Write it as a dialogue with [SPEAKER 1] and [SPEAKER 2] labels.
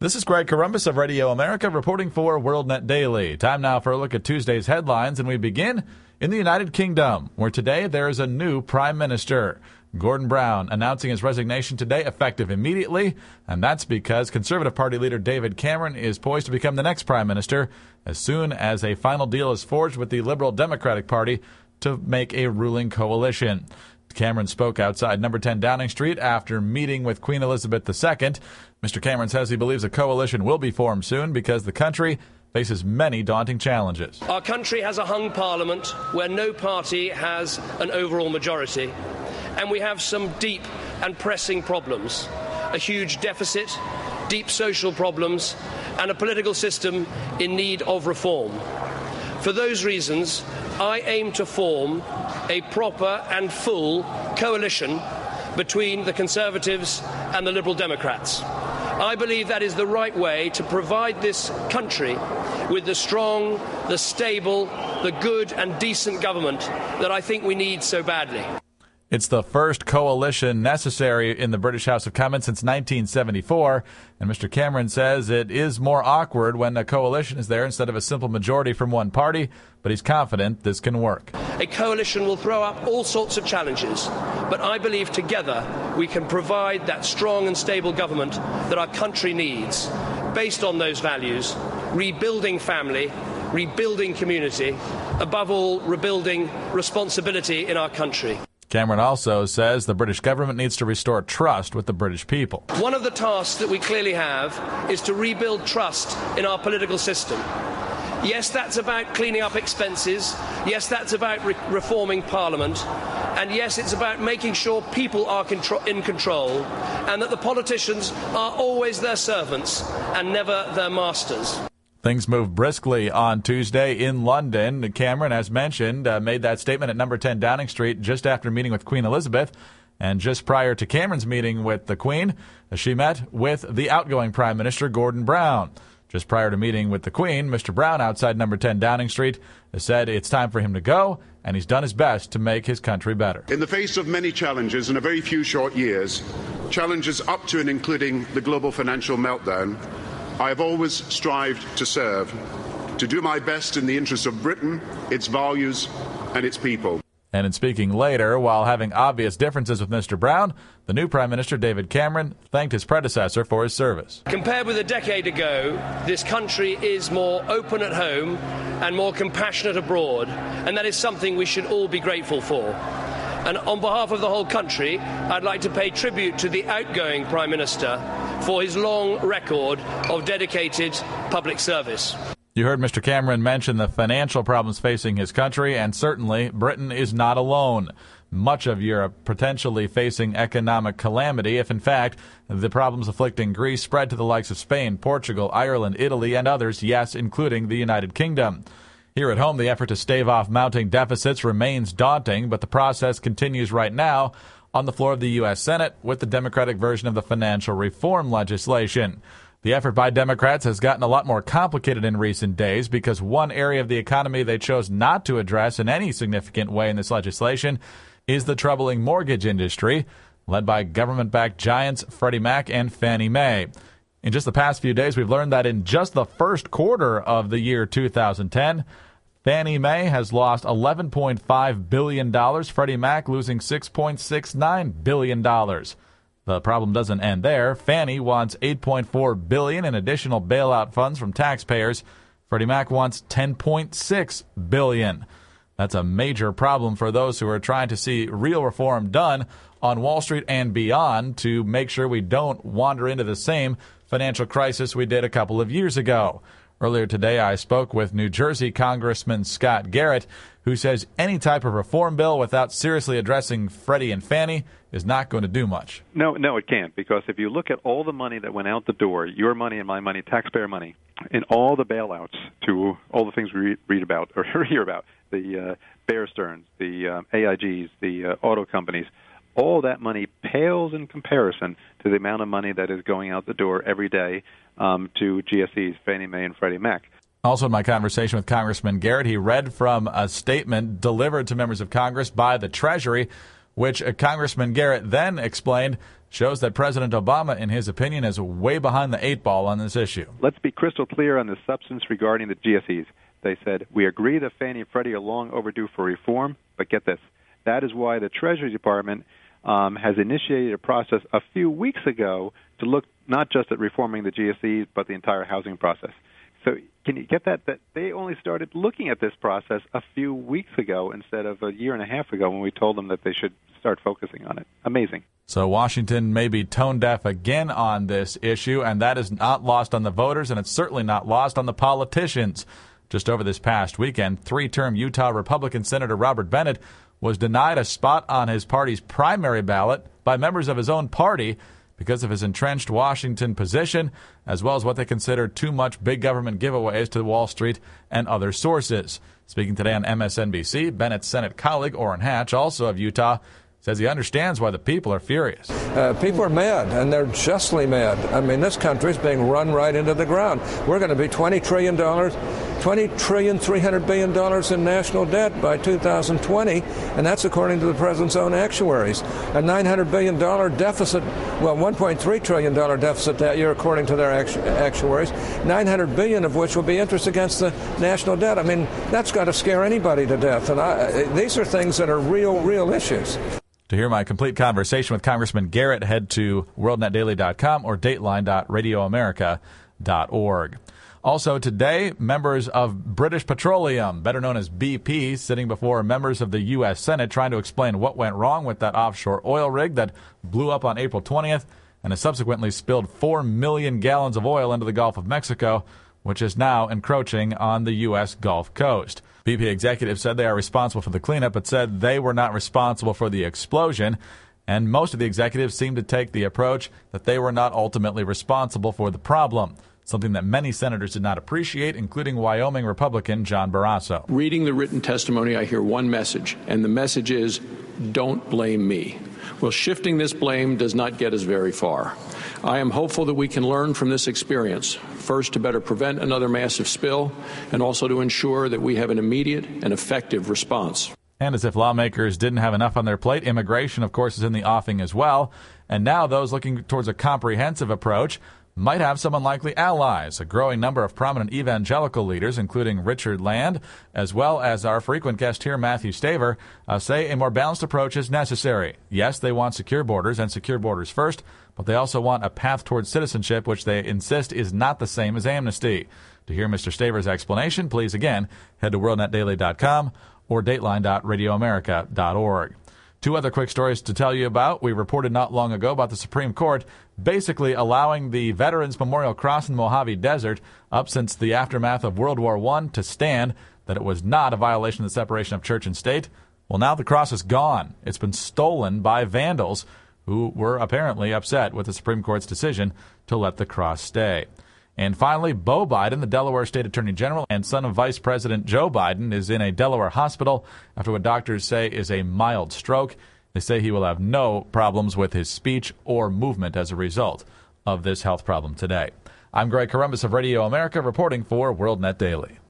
[SPEAKER 1] This is Greg Corombos of Radio America reporting for WorldNet Daily. Time now for a look at Tuesday's headlines, and we begin in the United Kingdom, where today there is a new Prime Minister. Gordon Brown announcing his resignation today, effective immediately, and that's because Conservative Party leader David Cameron is poised to become the next Prime Minister as soon as a final deal is forged with the Liberal Democratic Party to make a ruling coalition. Cameron spoke outside number 10 Downing Street after meeting with Queen Elizabeth II. Mr. Cameron says he believes a coalition will be formed soon because the country faces many daunting challenges.
[SPEAKER 2] Our country has a hung parliament where no party has an overall majority, and we have some deep and pressing problems. A huge deficit, deep social problems, and a political system in need of reform. For those reasons, I aim to form a proper and full coalition between the Conservatives and the Liberal Democrats. I believe that is the right way to provide this country with the strong, the stable, the good and decent government that I think we need so badly.
[SPEAKER 1] It's the first coalition necessary in the British House of Commons since 1974, and Mr. Cameron says it is more awkward when a coalition is there instead of a simple majority from one party, but he's confident this can work.
[SPEAKER 2] A coalition will throw up all sorts of challenges, but I believe together we can provide that strong and stable government that our country needs, based on those values, rebuilding family, rebuilding community, above all, rebuilding responsibility in our country.
[SPEAKER 1] Cameron also says the British government needs to restore trust with the British people.
[SPEAKER 2] One of the tasks that we clearly have is to rebuild trust in our political system. Yes, that's about cleaning up expenses. Yes, that's about reforming Parliament. And yes, it's about making sure people are in control and that the politicians are always their servants and never their masters.
[SPEAKER 1] Things moved briskly on Tuesday in London. Cameron, as mentioned, made that statement at number 10 Downing Street just after meeting with Queen Elizabeth. And just prior to Cameron's meeting with the Queen, she met with the outgoing Prime Minister, Gordon Brown. Just prior to meeting with the Queen, Mr. Brown, outside number 10 Downing Street, said it's time for him to go, and he's done his best to make his country better.
[SPEAKER 3] In the face of many challenges in a very few short years, challenges up to and including the global financial meltdown, I have always strived to serve, to do my best in the interests of Britain, its values, and its people.
[SPEAKER 1] And in speaking later, while having obvious differences with Mr. Brown, the new Prime Minister, David Cameron, thanked his predecessor for his service.
[SPEAKER 2] Compared with a decade ago, this country is more open at home and more compassionate abroad, and that is something we should all be grateful for. And on behalf of the whole country, I'd like to pay tribute to the outgoing Prime Minister for his long record of dedicated public service.
[SPEAKER 1] You heard Mr. Cameron mention the financial problems facing his country, and certainly Britain is not alone. Much of Europe potentially facing economic calamity if, in fact, the problems afflicting Greece spread to the likes of Spain, Portugal, Ireland, Italy, and others, yes, including the United Kingdom. Here at home, the effort to stave off mounting deficits remains daunting, but the process continues right now on the floor of the U.S. Senate with the Democratic version of the financial reform legislation. The effort by Democrats has gotten a lot more complicated in recent days because one area of the economy they chose not to address in any significant way in this legislation is the troubling mortgage industry, led by government-backed giants Freddie Mac and Fannie Mae. In just the past few days, we've learned that in just the first quarter of the year 2010, Fannie Mae has lost $11.5 billion, Freddie Mac losing $6.69 billion. The problem doesn't end there. Fannie wants $8.4 billion in additional bailout funds from taxpayers. Freddie Mac wants $10.6 billion. That's a major problem for those who are trying to see real reform done on Wall Street and beyond to make sure we don't wander into the same financial crisis we did a couple of years ago. Earlier today, I spoke with New Jersey Congressman Scott Garrett, who says any type of reform bill without seriously addressing Freddie and Fannie is not going to do much.
[SPEAKER 4] No, it can't, because if you look at all the money that went out the door, your money and my money, taxpayer money, and all the bailouts to all the things we read about or hear about, the Bear Stearns, the AIGs, the auto companies, all that money pales in comparison to the amount of money that is going out the door every day to GSEs, Fannie Mae and Freddie Mac.
[SPEAKER 1] Also in my conversation with Congressman Garrett, he read from a statement delivered to members of Congress by the Treasury, which Congressman Garrett then explained shows that President Obama, in his opinion, is way behind the eight ball on this issue.
[SPEAKER 4] Let's be crystal clear on the substance regarding the GSEs. They said, we agree that Fannie and Freddie are long overdue for reform, but get this. That is why the Treasury Department has initiated a process a few weeks ago to look not just at reforming the GSEs, but the entire housing process. So can you get that they only started looking at this process a few weeks ago instead of a year and a half ago when we told them that they should start focusing on it? Amazing.
[SPEAKER 1] So Washington may be tone deaf again on this issue, and that is not lost on the voters, and it's certainly not lost on the politicians. Just over this past weekend, three-term Utah Republican Senator Robert Bennett was denied a spot on his party's primary ballot by members of his own party because of his entrenched Washington position, as well as what they consider too much big government giveaways to Wall Street and other sources. Speaking today on MSNBC, Bennett's Senate colleague Orrin Hatch, also of Utah, says he understands why the people are furious.
[SPEAKER 5] People are mad, and they're justly mad. I mean, this country is being run right into the ground. We're going to be $20 trillion, $300 billion in national debt by 2020, and that's according to the president's own actuaries. A $900 billion deficit, well, $1.3 trillion deficit that year, according to their actuaries, $900 billion of which will be interest against the national debt. I mean, that's got to scare anybody to death, and these are things that are real issues.
[SPEAKER 1] To hear my complete conversation with Congressman Garrett, head to worldnetdaily.com or dateline.radioamerica.org. Also today, members of British Petroleum, better known as BP, sitting before members of the U.S. Senate trying to explain what went wrong with that offshore oil rig that blew up on April 20th and has subsequently spilled 4 million gallons of oil into the Gulf of Mexico, which is now encroaching on the U.S. Gulf Coast. BP executives said they are responsible for the cleanup, but said they were not responsible for the explosion. And most of the executives seemed to take the approach that they were not ultimately responsible for the problem, something that many senators did not appreciate, including Wyoming Republican John Barrasso.
[SPEAKER 6] Reading the written testimony, I hear one message, and the message is, don't blame me. Well, shifting this blame does not get us very far. I am hopeful that we can learn from this experience, first to better prevent another massive spill, and also to ensure that we have an immediate and effective response.
[SPEAKER 1] And as if lawmakers didn't have enough on their plate, immigration, of course, is in the offing as well. And now those looking towards a comprehensive approach might have some unlikely allies. A growing number of prominent evangelical leaders, including Richard Land, as well as our frequent guest here, Matthew Staver, say a more balanced approach is necessary. Yes, they want secure borders and secure borders first, but they also want a path towards citizenship, which they insist is not the same as amnesty. To hear Mr. Staver's explanation, please again head to worldnetdaily.com or dateline.radioamerica.org. Two other quick stories to tell you about. We reported not long ago about the Supreme Court basically allowing the Veterans Memorial Cross in the Mojave Desert, up since the aftermath of World War I, to stand, that it was not a violation of the separation of church and state. Well, now the cross is gone. It's been stolen by vandals who were apparently upset with the Supreme Court's decision to let the cross stay. And finally, Beau Biden, the Delaware State Attorney General and son of Vice President Joe Biden, is in a Delaware hospital after what doctors say is a mild stroke. They say he will have no problems with his speech or movement as a result of this health problem today. I'm Greg Corombos of Radio America, reporting for WorldNet Daily.